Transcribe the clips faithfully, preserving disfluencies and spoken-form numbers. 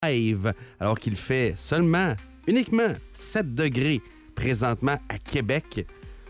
live, alors qu'il fait seulement, uniquement sept degrés présentement à Québec.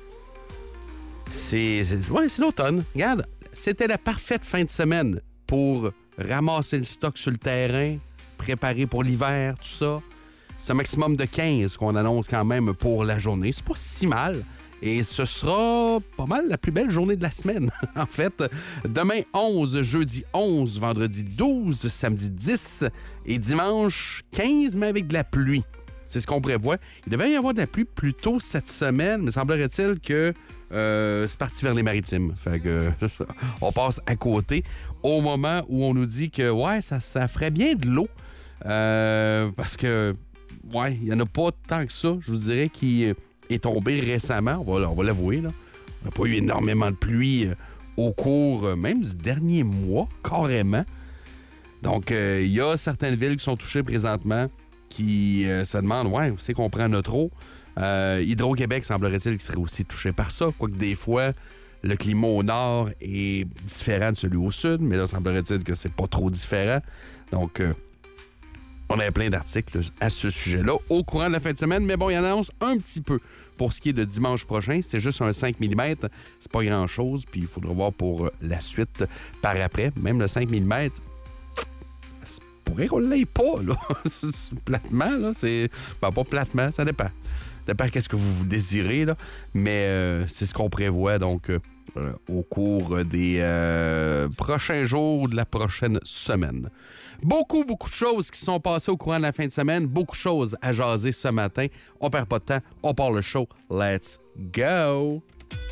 C'est, c'est, ouais, c'est l'automne. Regarde, c'était la parfaite fin de semaine pour ramasser le stock sur le terrain, préparer pour l'hiver, tout ça. C'est un maximum de quinze qu'on annonce quand même pour la journée. C'est pas si mal. Et ce sera pas mal la plus belle journée de la semaine. En fait, demain onze, jeudi onze, vendredi douze, samedi dix et dimanche quinze, mais avec de la pluie. C'est ce qu'on prévoit. Il devait y avoir de la pluie plus tôt cette semaine, mais semblerait-il que euh, c'est parti vers les maritimes. Fait que on passe à côté au moment où on nous dit que ouais, ça, ça ferait bien de l'eau. Euh, parce que ouais, il n'y en a pas tant que ça, je vous dirais, qui est tombé récemment, on va, on va l'avouer, là. On n'a pas eu énormément de pluie euh, au cours euh, même du dernier mois, carrément. Donc, il euh, y a certaines villes qui sont touchées présentement qui euh, se demandent, ouais, où c'est qu'on prend notre eau? Euh, Hydro-Québec, semblerait-il, qui serait aussi touché par ça, quoique des fois, le climat au nord est différent de celui au sud, mais là, semblerait-il que c'est pas trop différent. Donc, euh, on a plein d'articles à ce sujet-là au courant de la fin de semaine, mais bon, il y en annonce un petit peu pour ce qui est de dimanche prochain. C'est juste un cinq millimètres, c'est pas grand-chose, puis il faudra voir pour la suite par après. Même le cinq millimètres, ça pourrait qu'on l'ait pas, là. Platement, là, c'est... Ben, pas platement, ça dépend. Ça dépend qu'est-ce que vous désirez, là, mais euh, c'est ce qu'on prévoit, donc... Euh, Euh, au cours des euh, prochains jours de la prochaine semaine. Beaucoup, beaucoup de choses qui sont passées au courant de la fin de semaine. Beaucoup de choses à jaser ce matin. On perd pas de temps. On part le show. Let's go!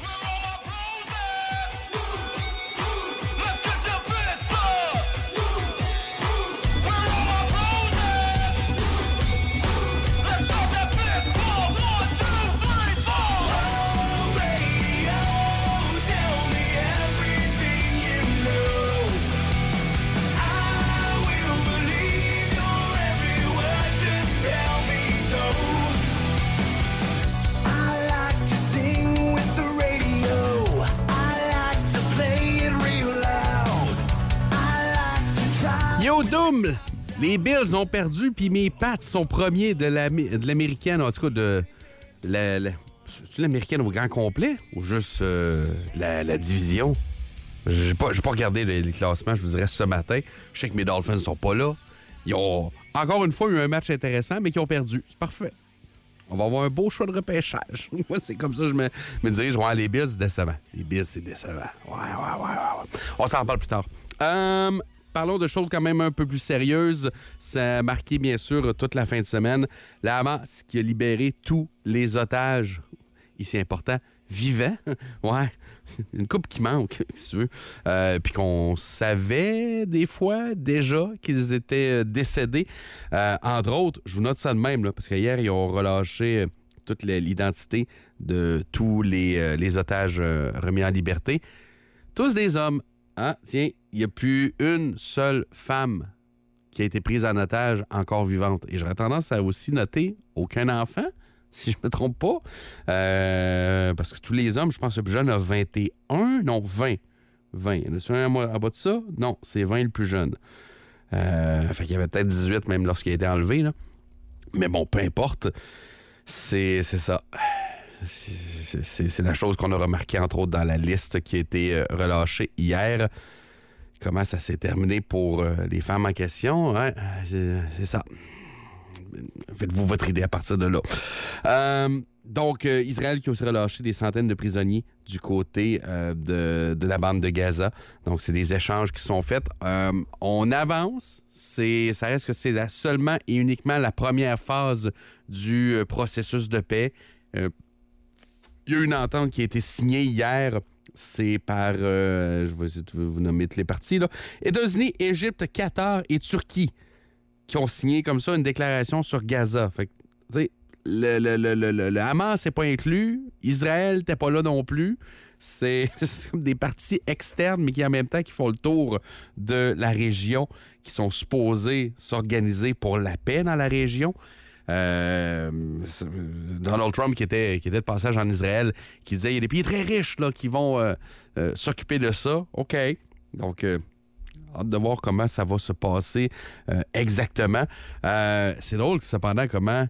Yo, Doom! Les Bills ont perdu, puis mes Pats sont premiers de, la, de l'américaine, en tout cas de la, la, c'est l'américaine au grand complet ou juste euh, de la, la division? J'ai pas, j'ai pas regardé les, les classements, je vous dirais, ce matin. Je sais que mes Dolphins sont pas là. Ils ont encore une fois eu un match intéressant, mais qui ont perdu. C'est parfait. On va avoir un beau choix de repêchage. Moi, c'est comme ça que je me, me dirige. Ouais, les Bills, c'est décevant. Les Bills, c'est décevant. Ouais, ouais, ouais, ouais. ouais. On s'en parle plus tard. Euh... Parlons de choses quand même un peu plus sérieuses. Ça a marqué, bien sûr, toute la fin de semaine. La Hamas qui a libéré tous les otages, ici important, vivants. Ouais, une couple qui manque, si tu veux. Euh, Puis qu'on savait des fois déjà qu'ils étaient décédés. Euh, entre autres, je vous note ça de même, là, parce qu'hier, ils ont relâché toute l'identité de tous les, euh, les otages euh, remis en liberté. Tous des hommes. Ah, tiens, il n'y a plus une seule femme qui a été prise en otage encore vivante. Et j'aurais tendance à aussi noter aucun enfant, si je me trompe pas. Euh, parce que tous les hommes, je pense que le plus jeune a vingt et un, non, vingt. vingt. Il y en a un en bas de ça? Non, c'est vingt le plus jeune. Euh, fait qu'il y avait peut-être dix-huit même lorsqu'il a été enlevé, là. Mais bon, peu importe. C'est, c'est ça. C'est, c'est, c'est la chose qu'on a remarqué, entre autres, dans la liste qui a été euh, relâchée hier. Comment ça s'est terminé pour euh, les femmes en question? Hein? C'est, c'est ça. Faites-vous votre idée à partir de là. Euh, donc, euh, Israël qui a aussi relâché des centaines de prisonniers du côté euh, de, de la bande de Gaza. Donc, c'est des échanges qui sont faits. Euh, on avance. C'est, ça reste que c'est la, seulement et uniquement la première phase du euh, processus de paix. Euh, Il y a eu une entente qui a été signée hier. C'est par, euh, je vais essayer de vous nommer toutes les parties, là. États-Unis, Égypte, Qatar et Turquie qui ont signé comme ça une déclaration sur Gaza. Fait que, tu sais, le, le, le, le, le Hamas n'est pas inclus. Israël n'était pas là non plus. C'est, c'est comme des parties externes, mais qui en même temps qui font le tour de la région, qui sont supposées s'organiser pour la paix dans la région. Euh, Donald Trump qui était, qui était de passage en Israël, qui disait il y a des pays très riches là, qui vont euh, euh, s'occuper de ça. OK. Donc, euh, Hâte de voir comment ça va se passer euh, exactement. Euh, c'est drôle, cependant, comment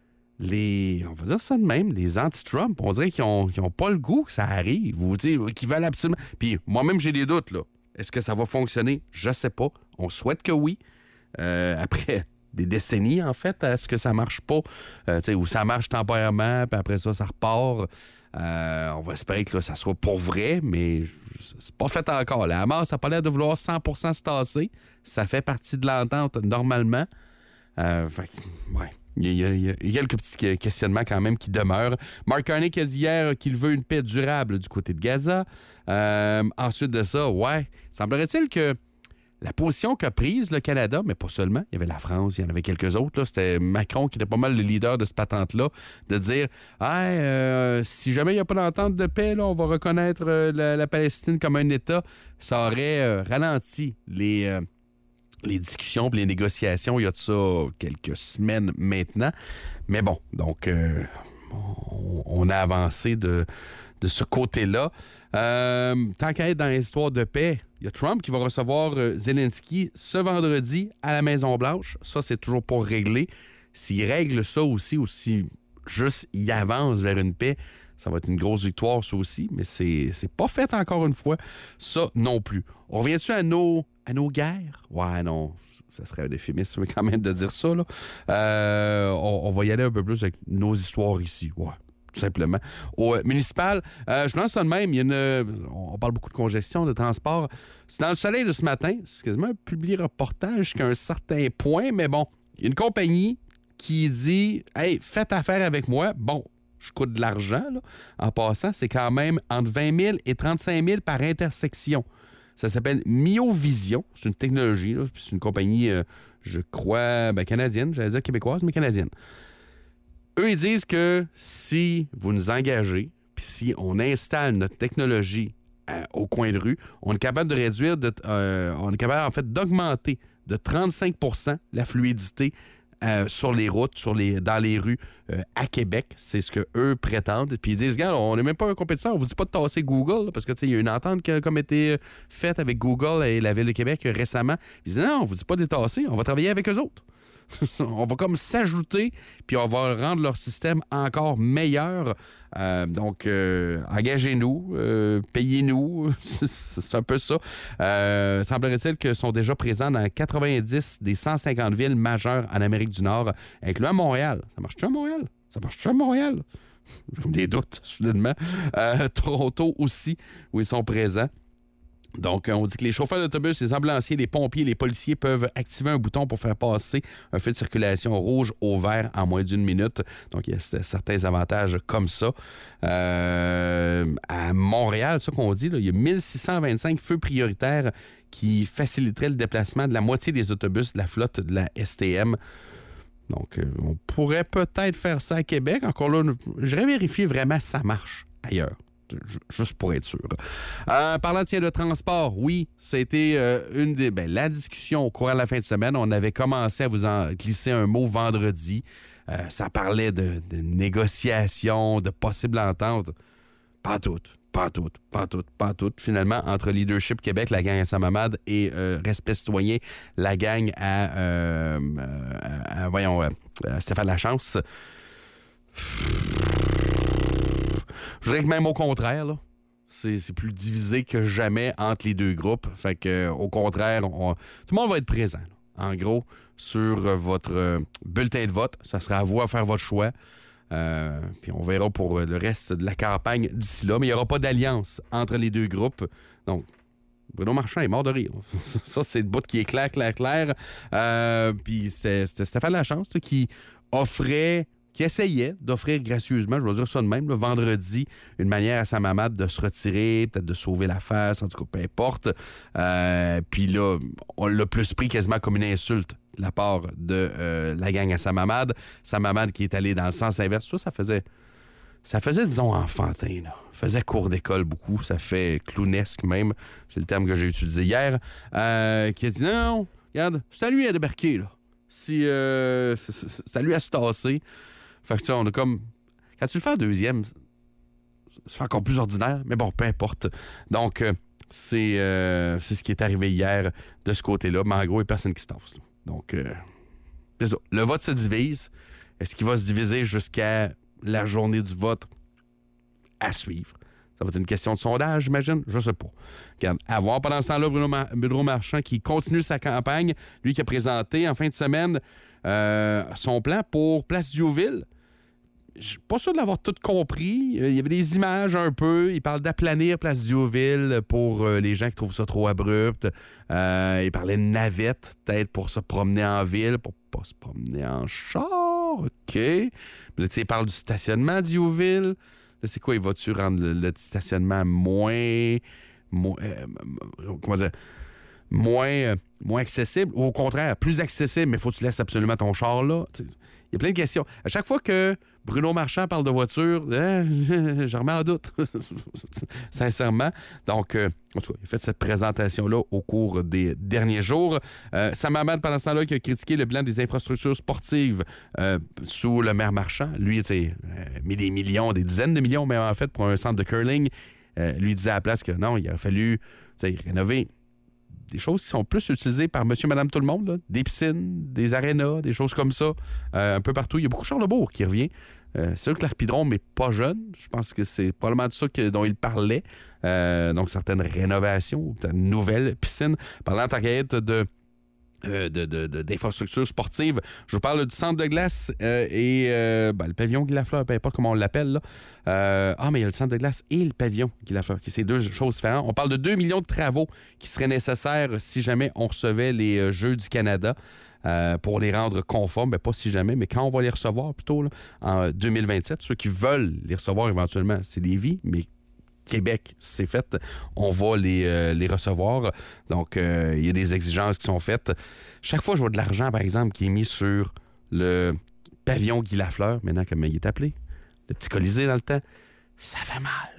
les, on va dire ça de même, les anti-Trump, on dirait qu'ils n'ont ont pas le goût que ça arrive. Vous dites qu'ils veulent absolument... Puis moi-même, j'ai des doutes, là. Est-ce que ça va fonctionner? Je sais pas. On souhaite que oui. Euh, après des décennies, en fait, à ce que ça marche pas, euh, ou ça marche temporairement, puis après ça, ça repart. Euh, on va espérer que là, ça soit pour vrai, mais c'est pas fait encore. La Hamas, ça n'a pas l'air de vouloir cent pour cent se tasser. Ça fait partie de l'entente normalement. Euh, fait, ouais. Il y, a, il y a quelques petits questionnements quand même qui demeurent. Mark Carney qui a dit hier qu'il veut une paix durable du côté de Gaza. Euh, ensuite de ça, ouais, semblerait-il que la position qu'a prise le Canada, mais pas seulement, il y avait la France, il y en avait quelques autres, là, c'était Macron qui était pas mal le leader de cette patente-là, de dire hey, euh, si jamais il n'y a pas d'entente de paix, là, on va reconnaître euh, la, la Palestine comme un État, ça aurait euh, ralenti les... Euh, les discussions et les négociations, il y a de ça quelques semaines maintenant. Mais bon, donc, euh, on, on a avancé de, de ce côté-là. Euh, tant qu'à être dans l'histoire de paix, il y a Trump qui va recevoir euh, Zelensky ce vendredi à la Maison-Blanche. Ça, c'est toujours pas réglé. S'il règle ça aussi, ou si juste il avance vers une paix, ça va être une grosse victoire, ça aussi, mais c'est, c'est pas fait encore une fois, ça non plus. On revient-tu à nos, à nos guerres? Ouais, non, ça serait un euphémisme quand même de dire ça, là. Euh, on, on va y aller un peu plus avec nos histoires ici, ouais. Tout simplement. Au euh, municipal, euh, je lance ça de même. Il y a une, on parle beaucoup de congestion, de transport. C'est dans le soleil de ce matin. C'est quasiment un public reportage jusqu'à un certain point, mais bon, il y a une compagnie qui dit « Hey, faites affaire avec moi. » Bon, je coûte de l'argent, là. En passant, c'est quand même entre vingt mille et trente-cinq mille par intersection. Ça s'appelle Miovision. C'est une technologie, là. C'est une compagnie, euh, je crois, ben, canadienne. J'allais dire québécoise, mais canadienne. Eux, ils disent que si vous nous engagez, puis si on installe notre technologie euh, au coin de rue, on est capable de réduire, de, euh, on est capable en fait d'augmenter de trente-cinq pour cent la fluidité euh, sur les routes, sur les, dans les rues euh, à Québec. C'est ce qu'eux prétendent. Puis ils disent, regarde, on n'est même pas un compétiteur, on vous dit pas de tasser Google, là, parce que il y a une entente qui a comme été faite avec Google et la Ville de Québec récemment. Ils disent, non, on vous dit pas de les tasser, on va travailler avec eux autres. On va comme s'ajouter, puis on va rendre leur système encore meilleur. Euh, donc, euh, engagez-nous, euh, payez-nous, c'est un peu ça. Euh, semblerait-il qu'ils sont déjà présents dans quatre-vingt-dix des cent cinquante villes majeures en Amérique du Nord, incluant Montréal. Ça marche-tu à Montréal? Ça marche-tu à Montréal? J'ai comme des doutes, soudainement. Euh, Toronto aussi, où ils sont présents. Donc, on dit que les chauffeurs d'autobus, les ambulanciers, les pompiers, les policiers peuvent activer un bouton pour faire passer un feu de circulation rouge au vert en moins d'une minute. Donc, il y a certains avantages comme ça. Euh, à Montréal, ça qu'on dit, là, il y a mille six cent vingt-cinq feux prioritaires qui faciliteraient le déplacement de la moitié des autobus de la flotte de la S T M. Donc, euh, on pourrait peut-être faire ça à Québec. Encore là, j'irais vérifier vraiment si ça marche ailleurs. Juste pour être sûr. Euh, parlant tiens, de transport, oui, c'était euh, une des, ben, la discussion au cours de la fin de semaine. On avait commencé à vous en glisser un mot vendredi. Euh, ça parlait de, de négociations, de possibles ententes. Pas toutes, pas toutes, pas toutes, pas toutes. Finalement, entre Leadership Québec, la gang à Saint-Mamad, et euh, Respect citoyen, la gang à, euh, à, à voyons, euh, à Stéphane Lachance. Je dirais que même au contraire, là, c'est, c'est plus divisé que jamais entre les deux groupes. Fait que, euh, au contraire, on, tout le monde va être présent. Là. En gros, sur euh, votre euh, bulletin de vote, ça sera à vous à faire votre choix. Euh, puis on verra pour le reste de la campagne d'ici là. Mais il n'y aura pas d'alliance entre les deux groupes. Donc, Bruno Marchand est mort de rire. Ça, c'est le bout qui est clair, clair, clair. Euh, puis c'était, c'était Stéphane Lachance là, qui offrait... qui essayait d'offrir gracieusement, je vais dire ça de même, le vendredi, une manière à Saint-Mamad de se retirer, peut-être de sauver la face, en tout cas, peu importe. Euh, puis là, on l'a plus pris quasiment comme une insulte de la part de euh, la gang à Saint-Mamad. Saint-Mamad qui est allé dans le sens inverse. Ça, ça faisait, ça faisait, disons, enfantin, là. Ça faisait cours d'école beaucoup. Ça fait clownesque même. C'est le terme que j'ai utilisé hier. Euh, qui a dit, non, non, regarde, c'est à lui à débarquer, là. Si, euh, c'est, c'est, c'est à lui à se tasser. Fait que tu sais, on a comme... Quand tu le fais en deuxième, c'est encore plus ordinaire, mais bon, peu importe. Donc, euh, c'est, euh, c'est ce qui est arrivé hier de ce côté-là. Mais en gros, il n'y a personne qui se tasse. Là. Donc, euh, c'est ça. Le vote se divise. Est-ce qu'il va se diviser jusqu'à la journée du vote? À suivre. Ça va être une question de sondage, j'imagine? Je sais pas. Regarde, à voir pendant ce temps-là, Bruno, Mar- Bruno Marchand qui continue sa campagne. Lui qui a présenté en fin de semaine euh, son plan pour Place Diouville. Je suis pas sûr de l'avoir tout compris. Il y avait des images un peu. Il parle d'aplanir Place Diouville pour euh, les gens qui trouvent ça trop abrupt. Euh, il parlait de navette, peut-être pour se promener en ville, pour pas se promener en char. OK. Mais là, tu sais, il parle du stationnement de Diouville. Là, c'est quoi? Il va-tu rendre le, le stationnement moins... moins euh, comment dire? Moins, euh, moins accessible? Ou au contraire, plus accessible, mais il faut que tu laisses absolument ton char là? T'sais, il y a plein de questions. À chaque fois que Bruno Marchand parle de voiture, euh, je remets en doute, sincèrement. Donc, euh, en tout cas, il a fait cette présentation-là au cours des derniers jours. Euh, Sam Hamad, pendant ce temps-là, qui a critiqué le plan des infrastructures sportives euh, sous le maire Marchand. Lui, tu sais, euh, mis des millions, des dizaines de millions, mais en fait, pour un centre de curling, euh, lui disait à la place que non, il aurait fallu rénover des choses qui sont plus utilisées par monsieur, madame, tout le monde, là. Des piscines, des arénas, des choses comme ça, euh, un peu partout. Il y a beaucoup de Charlesbourg qui revient. Euh, c'est sûr que l'Arpidrome n'est pas jeune. Je pense que c'est probablement de ça que, dont il parlait. Euh, donc, certaines rénovations, de nouvelles piscines. Parlant en tant qu'être de... Euh, de, de, de, d'infrastructures sportives. Je vous parle du centre de glace euh, et euh, ben, le pavillon Guy Lafleur, peu importe comment on l'appelle. Là. Euh, ah, mais il y a le centre de glace et le pavillon Guy Lafleur, qui c'est deux choses différentes. On parle de deux millions de travaux qui seraient nécessaires si jamais on recevait les euh, Jeux du Canada euh, pour les rendre conformes. Ben, pas si jamais, mais quand on va les recevoir plutôt là, en deux mille vingt-sept. Ceux qui veulent les recevoir éventuellement, c'est Lévis, mais Québec, c'est fait, on va les, euh, les recevoir. Donc, euh, il y a des exigences qui sont faites. Chaque fois, je vois de l'argent, par exemple, qui est mis sur le pavillon Guy Lafleur, maintenant, comme il est appelé, le petit Colisée dans le temps, ça fait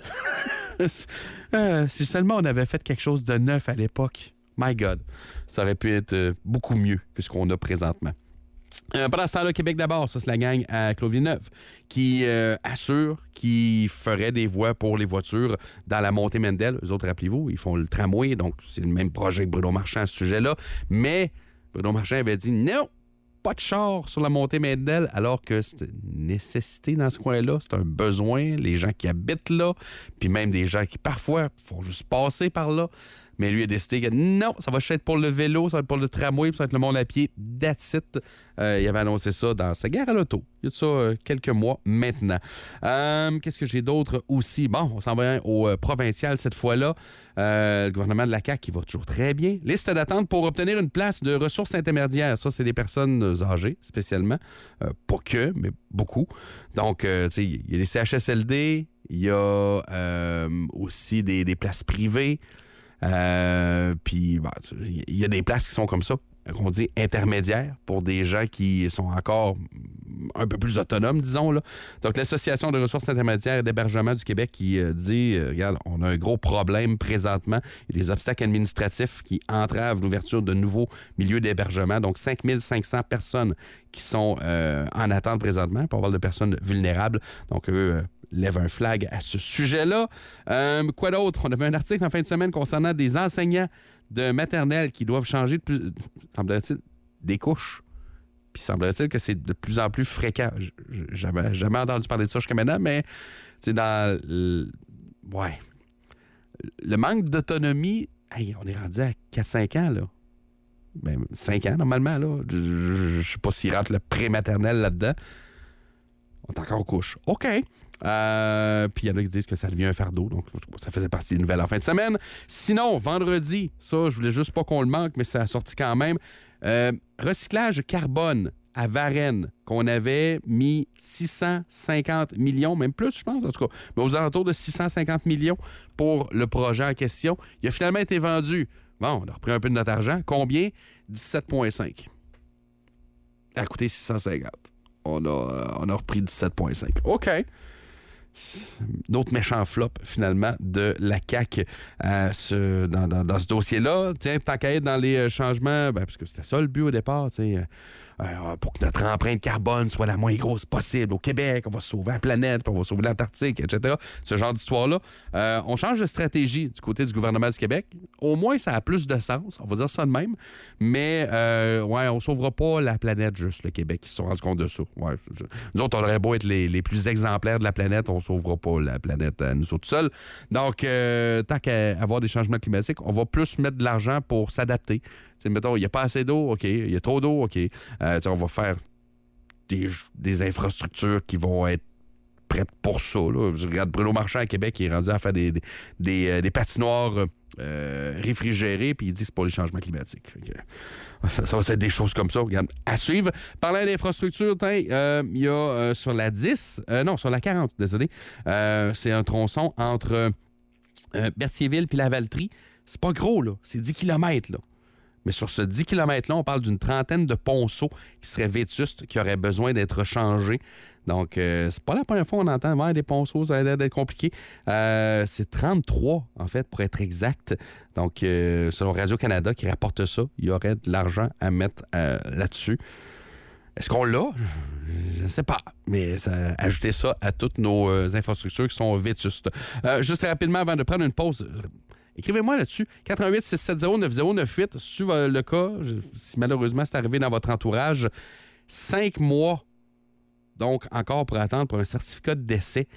mal. euh, si seulement on avait fait quelque chose de neuf à l'époque, my God, ça aurait pu être euh, beaucoup mieux que ce qu'on a présentement. Euh, pendant ce temps-là, Québec d'abord, ça c'est la gang à Claude Villeneuve qui euh, assure qu'ils ferait des voies pour les voitures dans la montée Mendel. Eux autres, rappelez-vous, ils font le tramway, donc c'est le même projet que Bruno Marchand à ce sujet-là. Mais Bruno Marchand avait dit non, pas de char sur la montée Mendel, alors que c'est une nécessité dans ce coin-là, c'est un besoin, les gens qui habitent là, puis même des gens qui parfois font juste passer par là. Mais lui a décidé que non, ça va être pour le vélo, ça va être pour le tramway, ça va être le monde à pied. That's it. Euh, il avait annoncé ça dans sa gare à l'auto. Il y a de ça euh, quelques mois maintenant. Euh, qu'est-ce que j'ai d'autre aussi? Bon, on s'en va au euh, provincial cette fois-là. Euh, le gouvernement de la C A Q qui va toujours très bien. Liste d'attente pour obtenir une place de ressources intermédiaires. Ça, c'est des personnes âgées, spécialement. Euh, pas que, mais beaucoup. Donc, euh, tu sais, il y a les C H S L D, il y a euh, aussi des, des places privées. Euh, puis, bah, il y a des places qui sont comme ça, qu'on dit intermédiaires, pour des gens qui sont encore un peu plus autonomes, disons. Là. Donc, l'Association de ressources intermédiaires et d'hébergement du Québec qui euh, dit, euh, regarde, on a un gros problème présentement. Il y a des obstacles administratifs qui entravent l'ouverture de nouveaux milieux d'hébergement. Donc, cinq mille cinq cents personnes qui sont euh, en attente présentement. Puis on parle de personnes vulnérables. Donc, eux... Euh, lève un flag à ce sujet-là. Euh, quoi d'autre? On avait un article en fin de semaine concernant des enseignants de maternelle qui doivent changer de plus, semblerait-il, des couches. Puis semblerait-il que c'est de plus en plus fréquent. J'avais jamais entendu parler de ça jusqu'à maintenant, mais c'est dans le, ouais. Le manque d'autonomie, hey, on est rendu à quatre cinq ans, là. Ben, cinq ans, normalement, là. Je ne sais pas s'il rentre le pré-maternel là-dedans. On est encore aux couches. OK. Euh, puis il y en a qui disent que ça devient un fardeau. Donc, ça faisait partie des nouvelles en fin de semaine. Sinon, vendredi, ça, je voulais juste pas qu'on le manque, mais ça a sorti quand même. Euh, recyclage carbone à Varennes, qu'on avait mis six cent cinquante millions, même plus, je pense, en tout cas, mais aux alentours de six cent cinquante millions pour le projet en question. Il a finalement été vendu. Bon, on a repris un peu de notre argent. Combien? dix-sept virgule cinq. Ça a coûté six cent cinquante. On a, on a repris dix-sept virgule cinq. OK. D'autres méchants flops, finalement, de la C A Q euh, ce, dans, dans, dans ce dossier-là. Tiens, tant qu'à être dans les changements, ben, parce que c'était ça le but au départ, tu sais, euh, pour que notre empreinte carbone soit la moins grosse possible au Québec, on va sauver la planète, puis on va sauver l'Antarctique, et cetera. Ce genre d'histoire-là. Euh, on change de stratégie du côté du gouvernement du Québec. Au moins, ça a plus de sens, on va dire ça de même. Mais, euh, ouais, on ne sauvera pas la planète juste, le Québec. Ils se sont rendus compte de ça. Ouais, nous autres, on aurait beau être les, les plus exemplaires de la planète, on ne sauvera pas la planète à nous autres seuls. Donc, euh, tant qu'à avoir des changements climatiques, on va plus mettre de l'argent pour s'adapter. T'sais, mettons, il n'y a pas assez d'eau, OK. Il y a trop d'eau, OK. Euh, on va faire des, des infrastructures qui vont être prêtes pour ça. Là. Je regarde Bruno Marchand à Québec, qui est rendu à faire des, des, des, des patinoires euh, réfrigérées, puis il dit que c'est pour les changements climatiques. Ça, ça va être des choses comme ça. Regarde, à suivre. Parlant d'infrastructures, il euh, y a euh, sur la dix, euh, non, sur la quarante, désolé, euh, c'est un tronçon entre euh, Berthierville puis la Valtrie. C'est pas gros, là. C'est dix kilomètres, là. Mais sur ce dix kilomètres-là, on parle d'une trentaine de ponceaux qui seraient vétustes, qui auraient besoin d'être changés. Donc, euh, c'est pas la première fois qu'on entend ouais, des ponceaux, ça a l'air d'être compliqué. Euh, c'est trente-trois, en fait, pour être exact. Donc, euh, selon Radio-Canada qui rapporte ça, il y aurait de l'argent à mettre euh, là-dessus. Est-ce qu'on l'a? Je ne sais pas. Mais ça, ajouter ça à toutes nos euh, infrastructures qui sont vétustes. Euh, juste rapidement, avant de prendre une pause... Écrivez-moi là-dessus. quatre un huit six sept zéro neuf zéro neuf huit. Si c'est le cas, si malheureusement c'est arrivé dans votre entourage, cinq mois, donc encore pour attendre pour un certificat de décès.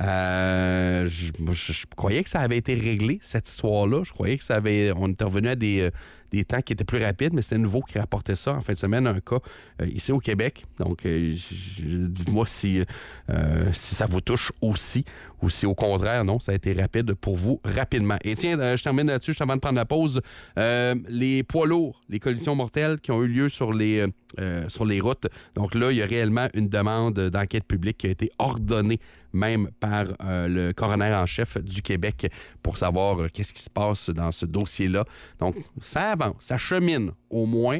Euh, je, je, je croyais que ça avait été réglé, cette histoire-là. Je croyais que ça avait. On était revenu à des, des temps qui étaient plus rapides, mais c'était nouveau qui rapportait ça en fin de semaine, un cas euh, ici au Québec. Donc, euh, je, je, dites-moi si, euh, si ça vous touche aussi ou si au contraire, non, ça a été rapide pour vous rapidement. Et tiens, euh, je termine là-dessus, juste avant de prendre la pause. Euh, les poids lourds, les collisions mortelles qui ont eu lieu sur les, euh, sur les routes. Donc là, il y a réellement une demande d'enquête publique qui a été ordonnée même par euh, le coroner en chef du Québec pour savoir euh, qu'est-ce qui se passe dans ce dossier-là. Donc, ça avance, ça chemine au moins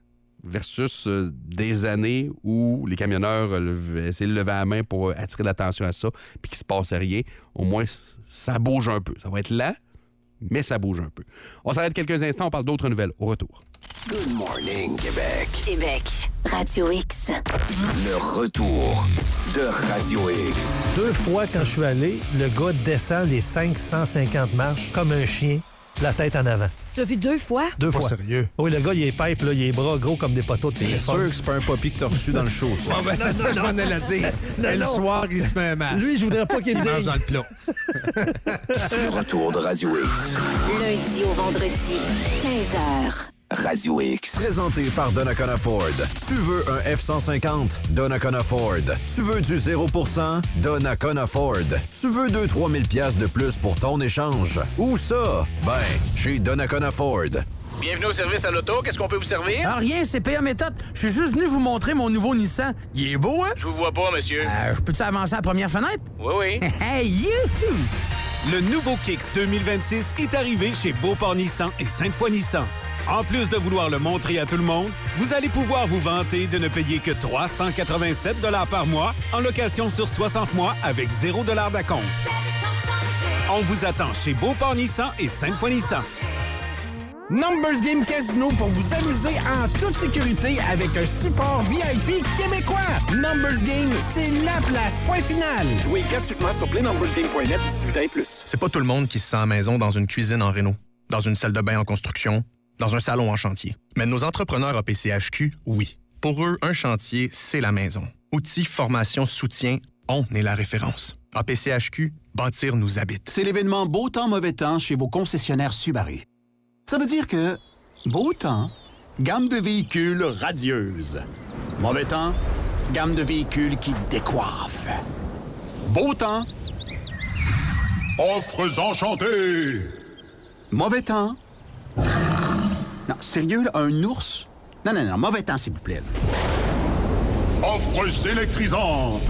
versus euh, des années où les camionneurs euh, essayaient de lever la main pour attirer l'attention à ça puis qu'il ne se passe rien. Au moins, ça bouge un peu. Ça va être lent, mais ça bouge un peu. On s'arrête quelques instants, on parle d'autres nouvelles. Au retour. Good morning, Québec. Québec, Radio X. Le retour de Radio X. Deux fois, quand je suis allé, le gars descend les cinq cent cinquante marches comme un chien, la tête en avant. Tu l'as vu deux fois? Deux Pas fois. sérieux? Oui, le gars, il est pipe, là, il est bras gros comme des poteaux de T'es téléphone. sûr que c'est pas un poppy que t'as reçu dans le show, ça? Bon, ben, c'est ça que je m'en allais dire. Non, Et le non. soir, il se met un masque. Lui, je voudrais pas qu'il me Il mange dise. dans le plat. Le retour de Radio X. Lundi au vendredi, quinze heures. Radio X. Présenté par Donnacona Ford. Tu veux un F cent cinquante? Donnacona Ford. Tu veux du zéro pour cent? Donnacona Ford. Tu veux deux à trois mille piastres de plus pour ton échange? Où ça? Ben, chez Donnacona Ford. Bienvenue au service à l'auto. Qu'est-ce qu'on peut vous servir? Ah, rien, c'est P A méthode. Je suis juste venu vous montrer mon nouveau Nissan. Il est beau, hein? Je vous vois pas, monsieur. Euh, je peux-tu avancer à la première fenêtre? Oui, oui. Hey, youhou! Le nouveau Kicks deux mille vingt-six est arrivé chez Beauport Nissan et Sainte-Foy Nissan. En plus de vouloir le montrer à tout le monde, vous allez pouvoir vous vanter de ne payer que trois cent quatre-vingt-sept dollars par mois en location sur soixante mois avec zéro dollar d'acompte. On vous attend chez Beauport Nissan et Sainte-Foy Nissan. Numbers Game Casino pour vous amuser en toute sécurité avec un support V I P québécois. Numbers Game, c'est la place. Point final. Jouez gratuitement sur play numbers game point net, dix-huit ans et plus. C'est pas tout le monde qui se sent à maison dans une cuisine en réno, dans une salle de bain en construction, dans un salon en chantier. Mais nos entrepreneurs A P C H Q, oui. Pour eux, un chantier, c'est la maison. Outils, formation, soutien, on est la référence. A P C H Q, bâtir nous habite. C'est l'événement Beau temps, mauvais temps chez vos concessionnaires Subaru. Ça veut dire que, beau temps, gamme de véhicules radieuse. Mauvais temps, gamme de véhicules qui décoiffent. Beau temps, offres enchantées. Mauvais temps. Non, sérieux, là, un ours? Non, non, non, mauvais temps, s'il vous plaît. Là. Offres électrisantes.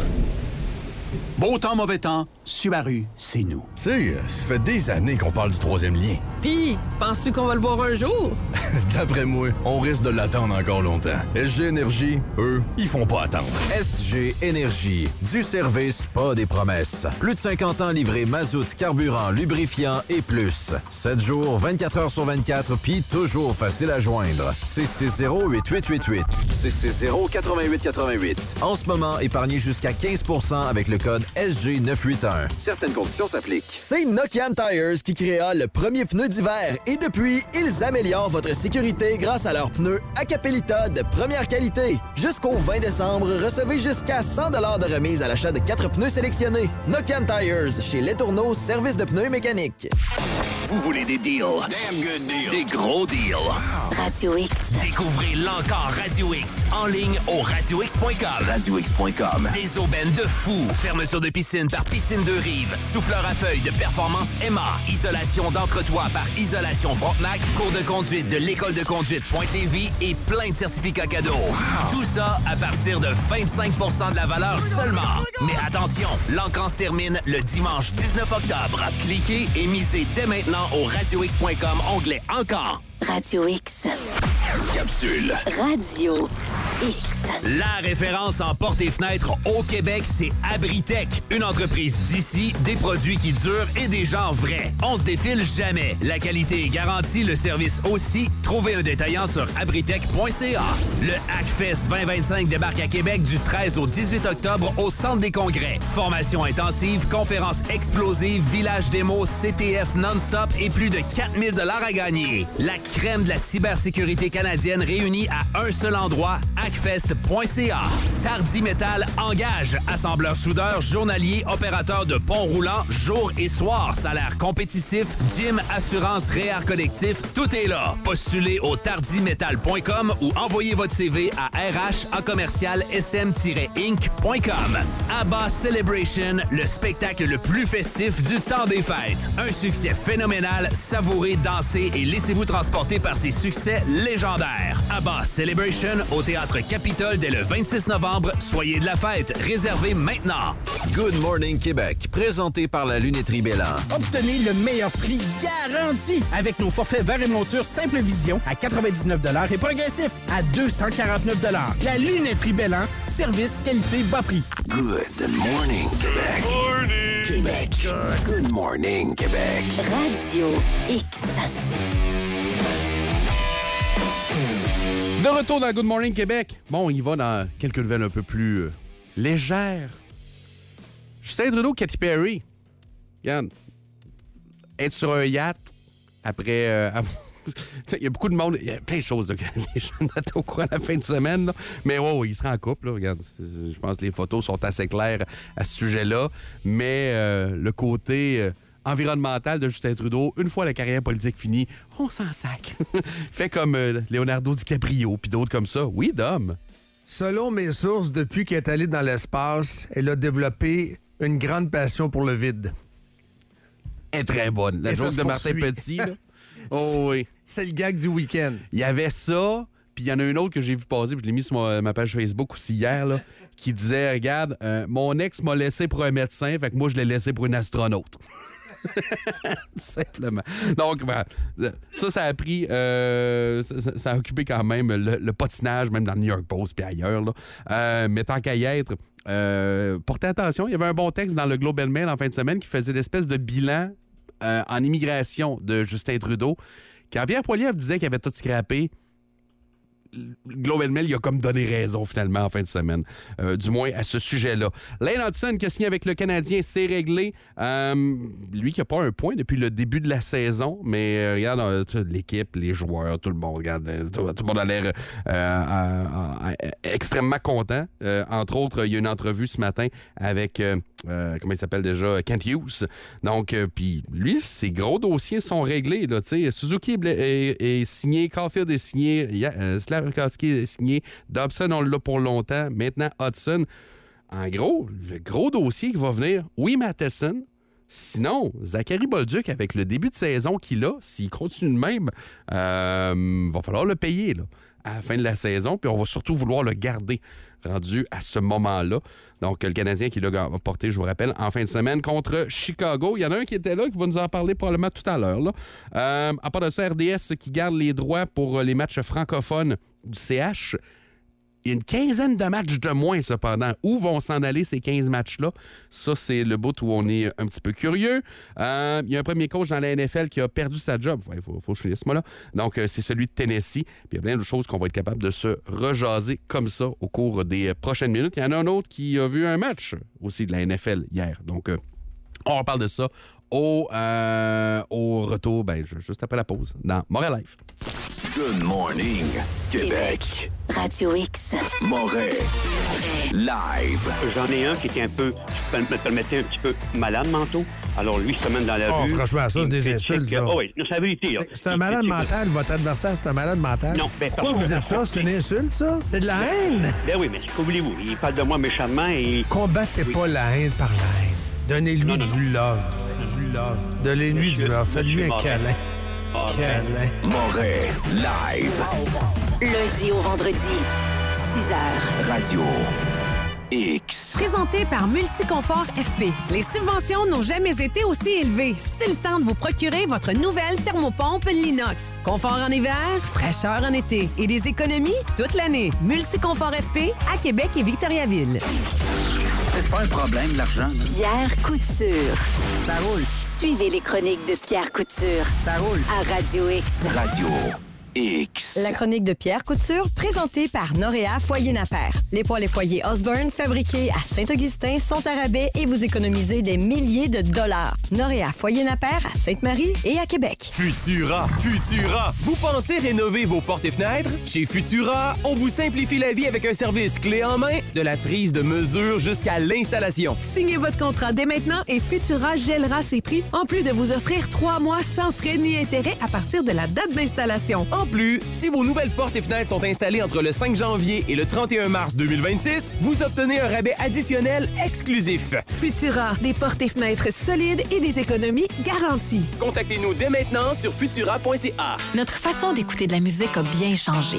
Beau temps, mauvais temps, Subaru, c'est nous. Tu sais, ça fait des années qu'on parle du troisième lien. Pis, penses-tu qu'on va le voir un jour? D'après moi, on risque de l'attendre encore longtemps. S G Énergie, eux, ils font pas attendre. S G Énergie, du service, pas des promesses. Plus de cinquante ans livrés mazout, carburant, lubrifiant et plus. sept jours, vingt-quatre heures sur vingt-quatre, puis toujours facile à joindre. six six zéro, huit huit huit huit. six six zéro, huit huit huit huit. En ce moment, épargnez jusqu'à quinze pour cent avec le code S G neuf huit un. Certaines conditions s'appliquent. C'est Nokian Tires qui créa le premier pneu d'hiver et depuis, ils améliorent votre sécurité grâce à leurs pneus Acapelita de première qualité. Jusqu'au vingt décembre, recevez jusqu'à cent dollars de remise à l'achat de quatre pneus sélectionnés. Nokian Tires, chez Les Tourneaux, service de pneus mécaniques. Vous voulez des deals? Damn good deals. Des gros deals. Radio X. Découvrez l'encore Radio X en ligne au radio x point com. radio x point com. Des aubaines de fou. Fermeture de piscine par Piscine Deux Rives. Souffleur à feuilles de Performance Emma. Isolation d'entretoit par Isolation Frontenac. Cours de conduite de l'École de conduite Pointe-Lévis et plein de certificats cadeaux. Wow. Tout ça à partir de vingt-cinq pour cent de la valeur seulement. Mais attention, l'encan se termine le dimanche dix-neuf octobre. Cliquez et misez dès maintenant au radio x point com, onglet Encan. Radio X. Capsule. Radio X. La référence en portes et fenêtres au Québec, c'est Abritech. Une entreprise d'ici, des produits qui durent et des gens vrais. On se défile jamais. La qualité est garantie, le service aussi. Trouvez un détaillant sur abritech point c a. Le Hackfest vingt vingt-cinq débarque à Québec du treize au dix-huit octobre au Centre des Congrès. Formation intensive, conférences explosives, village démo, C T F non-stop et plus de quatre mille dollars à gagner. La crème de la cybersécurité canadienne réunie à un seul endroit, hackfest point c a. Tardy Metal engage. Assembleur soudeur, journalier, opérateur de pont roulant, jour et soir. Salaire compétitif, gym, assurance, réar collectif, tout est là. Postulez au tardy metal point com ou envoyez votre C V à r h en commercial s m tiret inc point com. ABBA Celebration, le spectacle le plus festif du temps des fêtes. Un succès phénoménal, savourez, dansez et laissez-vous transporter par ses succès légendaires. ABBA Celebration au Théâtre Capitole dès le vingt-six novembre. Soyez de la fête. Réservez maintenant. Good Morning Québec, présenté par la Lunetterie Bélan. Obtenez le meilleur prix garanti avec nos forfaits verre et monture Simple Vision à quatre-vingt-dix-neuf dollars et progressif à deux cent quarante-neuf dollars. La Lunetterie Bélan, service, qualité, bas prix. Good morning, Québec. Morning. Québec. Good morning, Québec. Radio X. De retour dans Good Morning Québec. Bon, il va dans quelques nouvelles un peu plus euh, légères. Justin Trudeau, Katy Perry. Regarde. Être sur un yacht après... Euh, il y a beaucoup de monde... Il y a plein de choses là, que les gens notent au courant de la fin de semaine. Là. Mais ouais, ouais, il sera en couple. Là, regarde, je pense que les photos sont assez claires à ce sujet-là. Mais euh, le côté... Euh, environnemental de Justin Trudeau, une fois la carrière politique finie, on s'en sac. Fait comme euh, Leonardo DiCaprio puis d'autres comme ça. Oui, Dom. Selon mes sources, depuis qu'elle est allée dans l'espace, elle a développé une grande passion pour le vide. Elle est très bonne. La joke de Martin Petit. Là. Oh oui. C'est le gag du week-end. Il y avait ça, puis il y en a une autre que j'ai vu passer, puis je l'ai mis sur ma, ma page Facebook aussi hier, là, qui disait, regarde, euh, mon ex m'a laissé pour un médecin, fait que moi, je l'ai laissé pour une astronaute. Simplement. Donc, ben, ça, ça a pris... Euh, ça, ça a occupé quand même le, le patinage, même dans le New York Post puis ailleurs. Là. Euh, mais tant qu'à y être, euh, portez attention, il y avait un bon texte dans le Globe and Mail en fin de semaine qui faisait l'espèce de bilan euh, en immigration de Justin Trudeau. Quand Pierre Poilievre disait qu'il avait tout scrappé, Globe and Mail, il a comme donné raison finalement en fin de semaine, euh, du moins à ce sujet-là. Lane Hudson qui a signé avec le Canadien, c'est réglé. Euh, lui qui n'a pas un point depuis le début de la saison, mais euh, regarde, euh, l'équipe, les joueurs, tout le monde, regarde, tout, tout le monde a l'air euh, euh, euh, extrêmement content. Euh, entre autres, il y a une entrevue ce matin avec, euh, euh, comment il s'appelle déjà, Kent Hughes. Donc, euh, puis lui, ses gros dossiers sont réglés. Là, Suzuki est, est, est signé, Caulfield est signé, yeah, euh, Slavkovski est signé, Dobson, on l'a pour longtemps. Maintenant, Hudson. En gros, le gros dossier qui va venir, oui, Matheson. Sinon, Zachary Bolduc, avec le début de saison qu'il a, s'il continue de même, euh, va falloir le payer. Là. à la fin de la saison, puis on va surtout vouloir le garder rendu à ce moment-là. Donc, le Canadien qui l'a porté, je vous rappelle, en fin de semaine contre Chicago. Il y en a un qui était là, qui va nous en parler probablement tout à l'heure. Là. Euh, à part de ça, R D S qui garde les droits pour les matchs francophones du C H. Il y a une quinzaine de matchs de moins, cependant. Où vont s'en aller ces quinze matchs-là? Ça, c'est le bout où on est un petit peu curieux. Euh, il y a un premier coach dans la N F L qui a perdu sa job. Il faut, faut que je finisse moi là. Donc, euh, c'est celui de Tennessee. Puis il y a plein de choses qu'on va être capable de se rejaser comme ça au cours des prochaines minutes. Il y en a un autre qui a vu un match aussi de la N F L hier. Donc, euh, on reparle de ça au, euh, au retour, ben, juste après la pause, dans Montréal Live. Good morning, Québec. Radio X. Montréal Live. J'en ai un qui était un peu, je me permettais un petit peu malade, Manteau. Alors lui, il se promène dans la oh, rue. Franchement, ça, c'est des insultes. Que... Oh, oui, c'est la vérité. Là. C'est un malade mental. Votre adversaire, c'est un malade mental. Non, ben, pourquoi vous dites ça? C'est une insulte, ça? C'est de la haine? Ben oui, mais que voulez-vous? Il parle de moi méchamment et... Combattez oui. pas la haine par la haine. Donnez-lui non, non, du non. love. Du love. Donnez-lui du love. Faites-lui un câlin. Oh, câlin. Montréal Live. Lundi au vendredi, six heures. Radio X. Présenté par Multiconfort F P. Les subventions n'ont jamais été aussi élevées. C'est le temps de vous procurer votre nouvelle thermopompe Linox. Confort en hiver, fraîcheur en été et des économies toute l'année. Multiconfort F P à Québec et Victoriaville. C'est pas un problème, l'argent. Pierre Couture. Ça roule. Suivez les chroniques de Pierre Couture. Ça roule. À Radio X. Radio X. La chronique de Pierre Couture, présentée par Noréa Foyer Napper. Les poêles et foyers Osborne, fabriqués à Saint-Augustin, sont à rabais et vous économisez des milliers de dollars. Noréa Foyer Napper à Sainte-Marie et à Québec. Futura, Futura. Vous pensez rénover vos portes et fenêtres? Chez Futura, on vous simplifie la vie avec un service clé en main, de la prise de mesure jusqu'à l'installation. Signez votre contrat dès maintenant et Futura gèlera ses prix, en plus de vous offrir trois mois sans frais ni intérêts à partir de la date d'installation. En plus, si vos nouvelles portes et fenêtres sont installées entre le cinq janvier et le trente et un mars deux mille vingt-six, vous obtenez un rabais additionnel exclusif. Futura, des portes et fenêtres solides et des économies garanties. Contactez-nous dès maintenant sur futura point c a. Notre façon d'écouter de la musique a bien changé.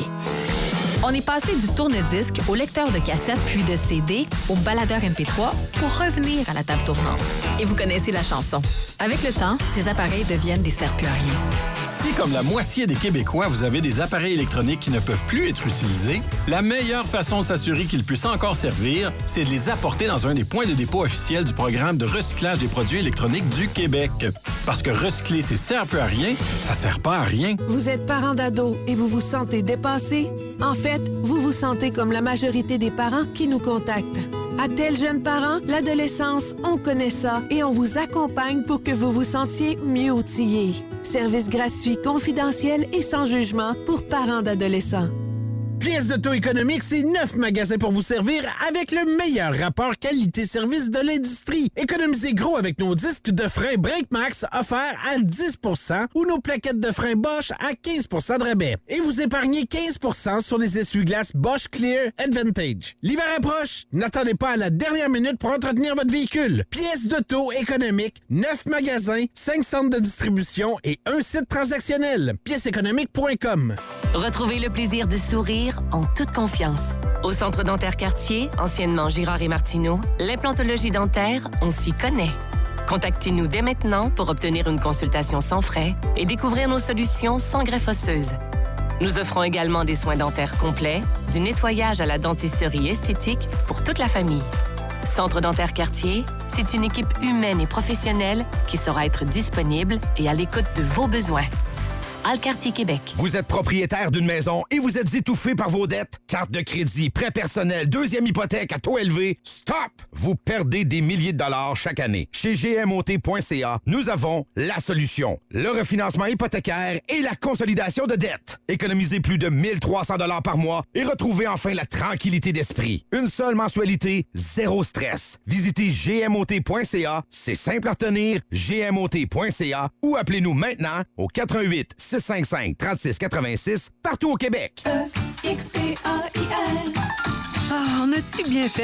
On est passé du tourne-disque au lecteur de cassette puis de C D au baladeur M P trois pour revenir à la table tournante. Et vous connaissez la chanson. Avec le temps, ces appareils deviennent des serre-plus à rien. Si, comme la moitié des Québécois, vous avez des appareils électroniques qui ne peuvent plus être utilisés, la meilleure façon de s'assurer qu'ils puissent encore servir, c'est de les apporter dans un des points de dépôt officiels du programme de recyclage des produits électroniques du Québec. Parce que recycler, c'est sert plus à rien, ça sert pas à rien. Vous êtes parent d'ado et vous vous sentez dépassé? En fait, vous vous sentez comme la majorité des parents qui nous contactent. À tel jeune parent, l'adolescence, on connaît ça et on vous accompagne pour que vous vous sentiez mieux outillés. Service gratuit, confidentiel et sans jugement pour parents d'adolescents. Pièces d'auto économique, c'est neuf magasins pour vous servir avec le meilleur rapport qualité-service de l'industrie. Économisez gros avec nos disques de frein BrakeMax offerts à dix pour cent ou nos plaquettes de frein Bosch à quinze pour cent de rabais. Et vous épargnez quinze pour cent sur les essuie-glaces Bosch Clear Advantage. L'hiver approche, n'attendez pas à la dernière minute pour entretenir votre véhicule. Pièces d'auto économique, neuf magasins, cinq centres de distribution et un site transactionnel. pièces économiques point com. Retrouvez le plaisir de sourire en toute confiance. Au Centre dentaire Cartier, anciennement Girard et Martineau, l'implantologie dentaire, on s'y connaît. Contactez-nous dès maintenant pour obtenir une consultation sans frais et découvrir nos solutions sans greffe osseuse. Nous offrons également des soins dentaires complets, du nettoyage à la dentisterie esthétique pour toute la famille. Centre dentaire Cartier, c'est une équipe humaine et professionnelle qui saura être disponible et à l'écoute de vos besoins. Alcartier Québec. Vous êtes propriétaire d'une maison et vous êtes étouffé par vos dettes? Carte de crédit, prêt personnel, deuxième hypothèque à taux élevé? Stop! Vous perdez des milliers de dollars chaque année. Chez G M O T point C A, nous avons la solution. Le refinancement hypothécaire et la consolidation de dettes. Économisez plus de mille trois cents dollars par mois et retrouvez enfin la tranquillité d'esprit. Une seule mensualité, zéro stress. Visitez G M O T point C A, c'est simple à retenir, G M O T point C A ou appelez-nous maintenant au quatre un huit six cinq cinq trente-six quatre-vingt-six partout au Québec. E X P A I L. Ah, on a-tu bien fait